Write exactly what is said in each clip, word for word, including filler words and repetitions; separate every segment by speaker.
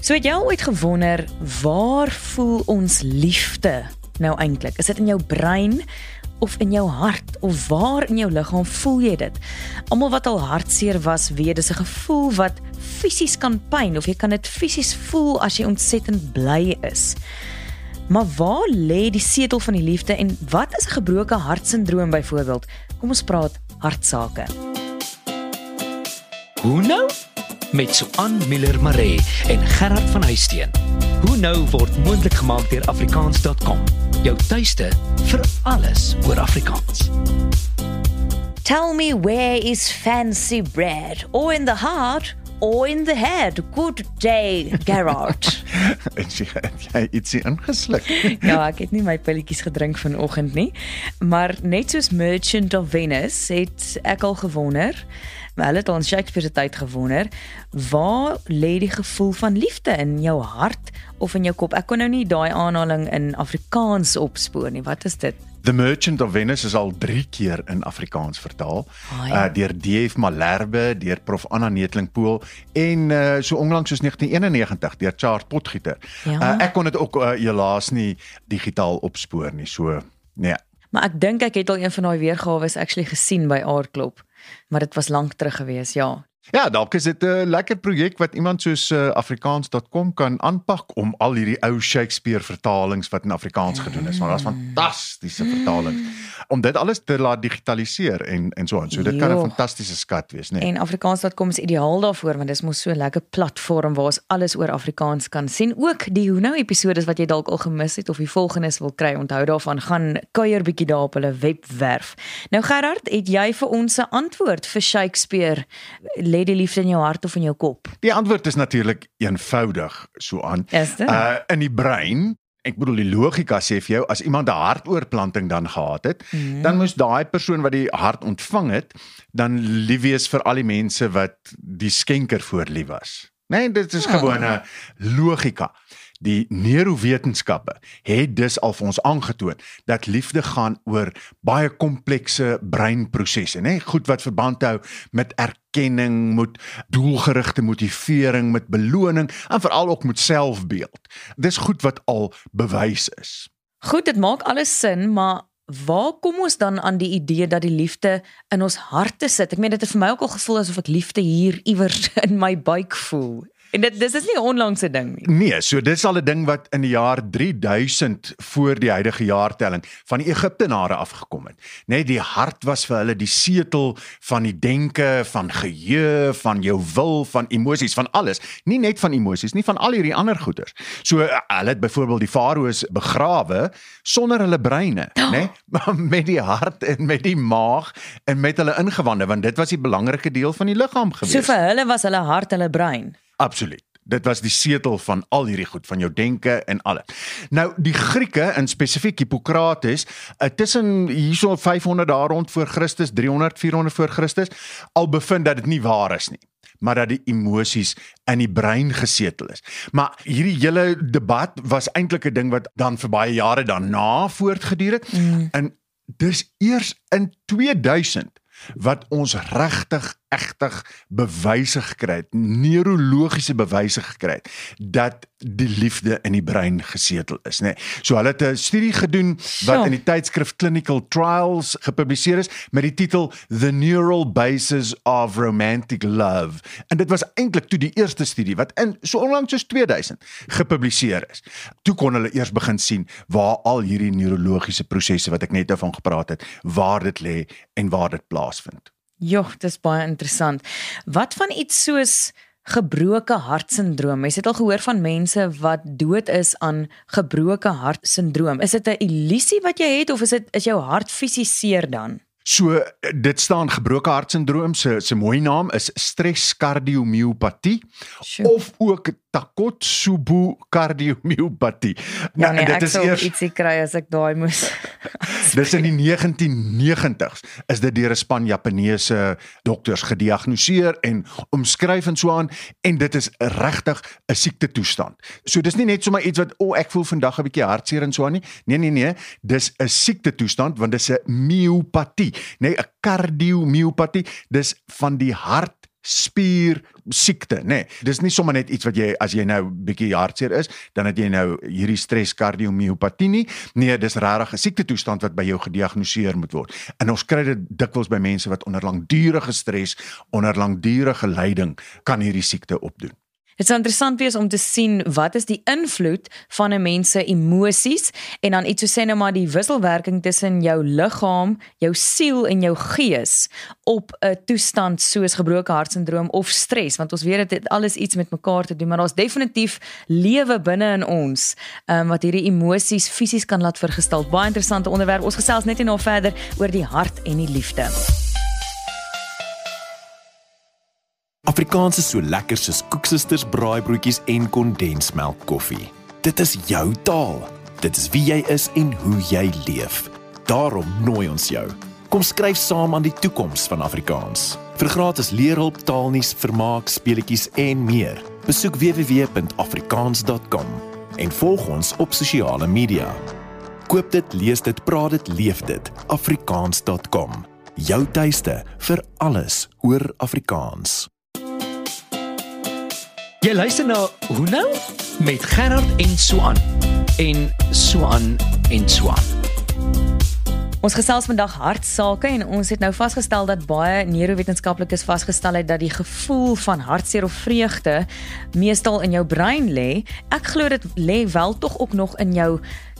Speaker 1: So het jy al ooit gewonder, waar voel ons liefde nou eintlik? Is dit in jou brein of in jou hart? Of waar in jou liggaam voel jy dit? Almal wat al hartseer was, weet, dis 'n gevoel wat fisies kan pyn, of jy kan dit fisies voel as jy ontsettend bly is. Maar waar lê die setel van die liefde en wat is 'n gebroke hartsindroom byvoorbeeld? Kom ons praat hartsake.
Speaker 2: Hoe nou? Met Suan Miller-Maree en Gerard van Huisteen. Hoe nou word moontlik gemaak deur Afrikaans punt com. Jou tuiste vir alles oor Afrikaans.
Speaker 1: Tell me, where is fancy bread? Or in the heart, or in the head? Good day, Gerard.
Speaker 3: Het jy, het jy ietsie ingesluk?
Speaker 1: Ja, ek het nie my pilletjies gedrink vanoggend nie, maar net soos Merchant of Venice het ek al gewonder, maar hulle het al in Shakespeare se tyd gewonder, waar lê die gevoel van liefde, in jou hart of in jou kop? Ek kon nou nie daai aanhaling in Afrikaans opspoor nie. Wat is dit?
Speaker 3: The Merchant of Venice is al drie keer in Afrikaans vertaal,
Speaker 1: Oh, ja.
Speaker 3: uh, deur D F Malherbe, deur Prof Anna Neteling-Pool en uh, so onlangs soos negentien eenennegentig deur Charles Potgieter.
Speaker 1: Ja.
Speaker 3: Uh, ek kon dit ook uh, helaas nie digitaal opspoor nie, so nee.
Speaker 1: Maar ek dink ek het al een van daai weergawe actually gesien by Aardklop, maar dit was lank terug gewees, ja.
Speaker 3: Ja, dalk is dit 'n lekker projek wat iemand soos uh, Afrikaans punt com kan aanpak om al hierdie ou Shakespeare vertalings wat in Afrikaans gedoen is, want daar's fantastiese vertalings om dit alles te laat digitaliseer en en so aan. So dit kan 'n
Speaker 1: Jo.
Speaker 3: fantastiese skat wees, nee.
Speaker 1: En Afrikaans punt com is ideaal daarvoor, want dis mos so 'n lekker platform waar ons alles oor Afrikaans kan sien. Ook die Hoe Nou episodes wat jy dalk al gemis het of die volgendes wil kry, onthou daarvan, gaan kuier bietjie daar op hulle webwerf. Nou Gerard, het jy vir ons 'n antwoord vir Shakespeare? Lê die liefde in jou hart of in jou kop?
Speaker 3: Die antwoord is natuurlik eenvoudig, so aan.
Speaker 1: Is dit?
Speaker 3: Uh in die brein. Ek bedoel die logika sê vir jou, as iemand 'n hartoortplanting dan gehad het, mm. dan moes daai persoon wat die hart ontvang het, dan lief wees vir al die mense wat die skenker voor lief was. Nee, dit is oh. gewone logika. Die neurowetenskappe het dus al vir ons aangetoon dat liefde gaan oor baie komplekse breinprosesse, né? Goed wat verband hou met erkenning, met doelgerigte motivering, met beloning en veral ook met selfbeeld. Dis goed wat al bewys is.
Speaker 1: Goed, dit maak alles sin, maar waar kom ons dan aan die idee dat die liefde in ons harte sit? Ek meen, dit het vir my ook al gevoel asof ek liefde hier iewers in my buik voel. En dit dis is nie 'n onlangse ding nie.
Speaker 3: Nee, so dis al 'n ding wat in die jaar drie duisend voor die huidige jaartelling van die Egiptenare afgekom het. Net die hart was vir hulle die setel van die denke, van geheue, van jou wil, van emosies, van alles. Nie net van emosies, nie van al hierdie ander goeders. So hulle het byvoorbeeld die farao's begrawe sonder hulle breine, oh. né? Met die hart en met die maag en met hulle ingewande, want dit was die belangrike deel van die liggaam gewees.
Speaker 1: So vir hulle was hulle hart hulle brein.
Speaker 3: Absoluut. Dit was die setel van al hierdie goed, van jou denke en alles. Nou, die Grieke, en spesifiek Hippokrates, tussen hierso vyfhonderd daar rond voor Christus, driehonderd, vierhonderd voor Christus, al bevind dat dit nie waar is nie, maar dat die emosies in die brein gesetel is. Maar hierdie hele debat was eintlik 'n ding wat dan vir baie jare daarna voortgeduur het, mm. en dis eers in twee duisend wat ons regtig, egtig bewyse gekry het, neurologiese bewyse gekry het, dat die liefde in die brein gesetel is, nee. So hulle het 'n studie gedoen, wat so. in die tydskrif Clinical Trials gepubliseer is, met die titel The Neural Basis of Romantic Love. En dit was eintlik toe die eerste studie, wat in so onlangs soos twee duisend gepubliseer is. Toe kon hulle eers begin sien, waar al hierdie neurologiese prosesse, wat ek net daarvan gepraat het, waar dit lê en waar dit plaasvind.
Speaker 1: Joh, dis baie interessant. Wat van iets soos gebroke hartsindroom? Jy het al gehoor van mense wat dood is aan gebroke hartsindroom. Is dit 'n illusie wat jy het of is dit is jou hart fisies seer dan?
Speaker 3: So, dit staan gebroke hartsindroom, se se mooi naam is streskardiomeopatie, sure. of ook Takotsubo-kardiomyopatie.
Speaker 1: Ja, nee, ek sal eers ietsie kry as ek daai moes.
Speaker 3: Dis in die negentien negentigs is dit deur 'n span Japaneese dokters gediagnoseer en omskryf en so aan, en dit is regtig 'n siektetoestand. So dis nie net sommer iets wat, o, oh, ek voel vandag 'n bietjie hartseer en so aan nie. Nee, nee, nee, dis 'n siektetoestand, want dis 'n myopatie, nee, 'n kardiomyopatie, dis van die hart spier siekte, nê. Nee, dis nie sommer net iets wat jy, as jy nou bietjie hartseer is, dan het jy nou hierdie stres kardiomyopatie nie. Nee, dis regtig 'n siektetoestand wat by jou gediagnoseer moet word. En ons kry dit dikwels by mense wat onder langdurige stres, onder langdurige lyding, kan hierdie siekte opdoen.
Speaker 1: Dit sal interessant wees om te sien wat is die invloed van 'n mens se emosies en dan iets so sê nou maar die wisselwerking tussen jou liggaam, jou siel en jou gees op 'n toestand soos gebroke hartsindroom of stres, want ons weet dit het alles iets met mekaar te doen, maar daar's definitief lewe binne in ons um, wat hierdie emosies fisies kan laat vergestal. Baie interessante onderwerp. Ons gesels net hierna verder oor die hart en die liefde.
Speaker 4: Afrikaans is so lekker soos koeksisters, braaibroodjies en kondensmelk koffie. Dit is jou taal. Dit is wie jy is en hoe jy leef. Daarom nooi ons jou. Kom skryf saam aan die toekoms van Afrikaans. Vir gratis leerhulp, taalnuus, vermaak, speletjies en meer. Besoek w w w punt afrikaans punt com en volg ons op sosiale media. Koop dit, lees dit, praat dit, leef dit. afrikaans punt com. Jou tuiste vir alles oor Afrikaans.
Speaker 2: Jy luister na Hoe nou? Met Gerard en Suan. En Suan en Suan.
Speaker 1: Ons gesels vandag hartsake en ons het nou vasgestel dat baie neurowetenskaplikes vasgestel het dat die gevoel van hartseer of vreugde meestal in jou brein lê. Ek glo dit lê wel tog ook nog in jou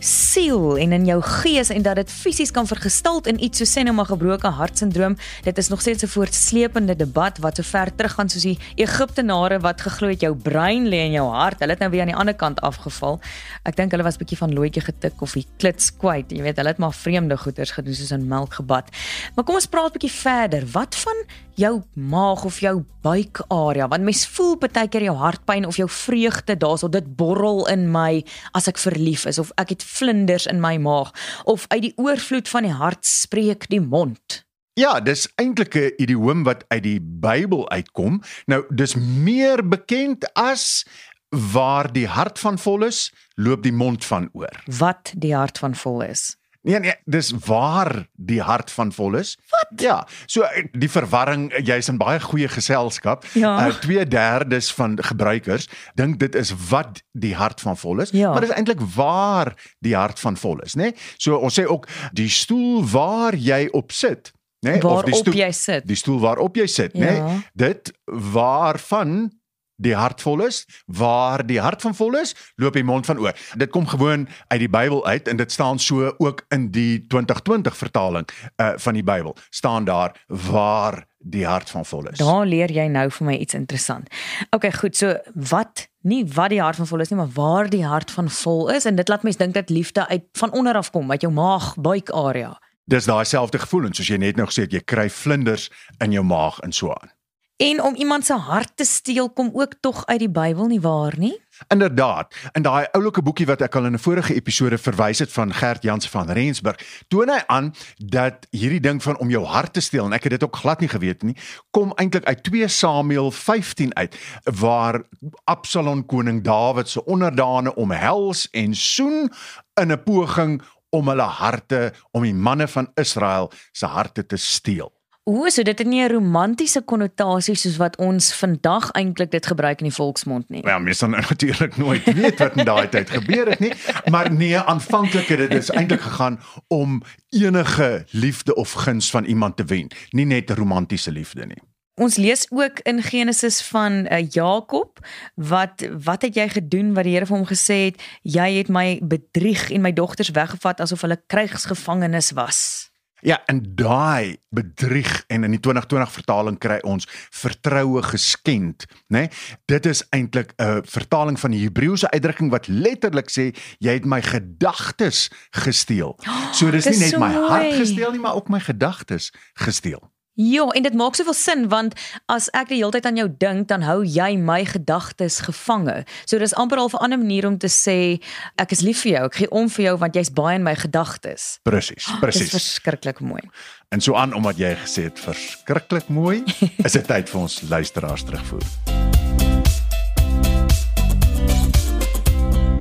Speaker 1: siel en in jou gees en dat dit fisies kan vergestalt in iets so sê nou maar gebroke hartsindroom. Dit is nog steeds 'n voortsleepende debat wat so ver teruggaan soos die Egiptenare wat geglo het jou brein lê in jou hart. Hulle het nou weer aan die ander kant afgeval. Ek dink hulle was 'n bietjie van looitjie getik of die klits kwyt. Jy weet, hulle het maar vreemde goeders gedoen soos in melk gebad. Maar kom ons praat 'n bietjie verder. Wat van jou maag of jou buikarea? Want mens voel partykeer jou hartpyn of jou vreugde daarso, dit borrel in my as ek verlief is of ek het vlinders in my maag of uit die oorvloed van die hart spreek die mond.
Speaker 3: Ja, dis eintlik 'n idioom wat uit die Bybel uitkom. Nou, dis meer bekend as waar die hart van vol is, loop die mond van oor.
Speaker 1: Wat die hart van vol is.
Speaker 3: Nee, nee, dis waar die hart van vol is.
Speaker 1: Wat?
Speaker 3: Ja, so die verwarring, jy's in baie goeie geselskap.
Speaker 1: Ja.
Speaker 3: Uh, twee derdes van gebruikers dink dit is wat die hart van vol is,
Speaker 1: Ja.
Speaker 3: maar dit is eintlik waar die hart van vol is, né? So ons sê ook die stoel waar jy op sit, né?
Speaker 1: Waarop
Speaker 3: die stoel,
Speaker 1: jy sit.
Speaker 3: Die stoel waarop jy sit, né?
Speaker 1: Ja.
Speaker 3: Dit waarvan die hart vol is, waar die hart van vol is, loop die mond van oor. Dit kom gewoon uit die Bybel uit en dit staan so ook in die twintig twintig vertaling uh, van die Bybel. Staan daar waar die hart van vol is.
Speaker 1: Daar leer jy nou vir my iets interessant. Ok, goed, so wat, nie wat die hart van vol is nie, maar waar die hart van vol is, en dit laat mens dink dat liefde uit van onder af kom, uit jou maag, buikarea.
Speaker 3: Dis daai selfde gevoelens, soos jy net nou gesê het, jy kry vlinders in jou maag en so aan.
Speaker 1: En om iemand se hart te steel kom ook tog uit die Bybel, nie waar nie?
Speaker 3: Inderdaad, in daai oulike boekie wat ek al in 'n vorige episode verwys het van Gert Jansen van Rensburg, toon hy aan dat hierdie ding van om jou hart te steel, en ek het dit ook glad nie geweet nie, kom eintlik uit twee Samuel vyftien uit, waar Absalom koning Dawid se onderdane omhels en soen in 'n poging om hulle harte, om die manne van Israel se harte te steel.
Speaker 1: O, so dit het nie 'n romantiese konnotasie soos wat ons vandag eintlik dit gebruik in die volksmond nie.
Speaker 3: Ja, mens sal natuurlik nooit weet wat in daai tyd gebeur het nie, maar nee, aanvanklik het dit is eintlik gegaan om enige liefde of guns van iemand te wen, nie net romantiese liefde nie.
Speaker 1: Ons lees ook in Genesis van uh, Jakob, wat wat het jy gedoen wat die Here vir hom gesê het, jy het my bedrieg en my dogters weggevat asof hulle krygsgevangenes was.
Speaker 3: Ja, en daai bedrieg, en in die twintig twintig vertaling kry ons vertroue geskend, né? Dit is eintlik 'n vertaling van die Hebreëse uitdrukking wat letterlik sê, jy het my gedagtes gesteel. So dis
Speaker 1: Dis
Speaker 3: nie net
Speaker 1: so
Speaker 3: my hart
Speaker 1: mooi.
Speaker 3: gesteel nie, maar ook my gedagtes gesteel.
Speaker 1: Ja, en dit maak soveel sin, want as ek die hele tyd aan jou dink, dan hou jy my gedagtes gevange. So dis amper al 'n ander manier om te sê, ek is lief vir jou, ek gee om vir jou, want jy's baie in my gedagtes.
Speaker 3: Presies,
Speaker 1: Dis
Speaker 3: presies.
Speaker 1: verskriklik mooi.
Speaker 3: En so aan, omdat jy gesê het, verskriklik mooi, is dit tyd vir ons luisteraars terugvoer.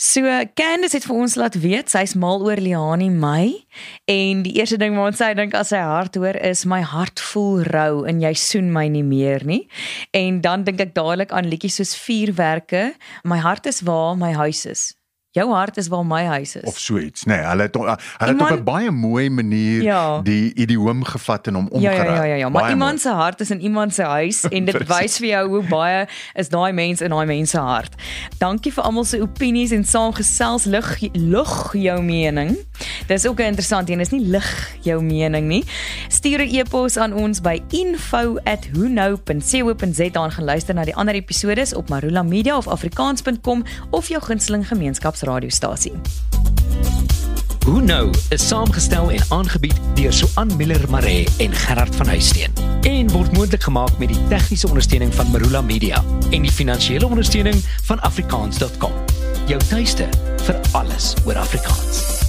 Speaker 1: So, Candice het vir ons laat weet, sy is mal oor Liani May, en die eerste ding wat sy dink as sy hart hoor is, my hart voel rou en jy soen my nie meer nie. En dan dink ek dadelik aan liedjies soos Vuurwerke, my hart is waar my huis is. Jou hart is waar my huis is.
Speaker 3: Of so iets, nee, hulle het, hulle het op 'n baie mooi manier
Speaker 1: ja.
Speaker 3: die idioom gevat en hom
Speaker 1: Ja,
Speaker 3: omgeruil.
Speaker 1: ja, ja, ja, ja. maar
Speaker 3: Baie
Speaker 1: iemand se hart is in iemand se huis en dit wys vir jou hoe baie is daai mens in daai mens se hart. Dankie vir almal se opinies en saamgesels, lig lig jou mening. Dis ook 'n interessant een, is nie lig jou mening nie. Stuur 'n e-pos aan ons by info at whonow dot co dot za en gaan luister na die ander episodes op Marula Media of afrikaans punt com of jou gunsteling gemeenskapsradiostasie.
Speaker 2: Hoe nou is saamgestel en aangebied deur Suan Miller Maree en Gerard van Huisteen en word moontlik gemaak met die tegniese ondersteuning van Marula Media en die finansiële ondersteuning van afrikaans punt com. Jou tuiste vir alles oor Afrikaans.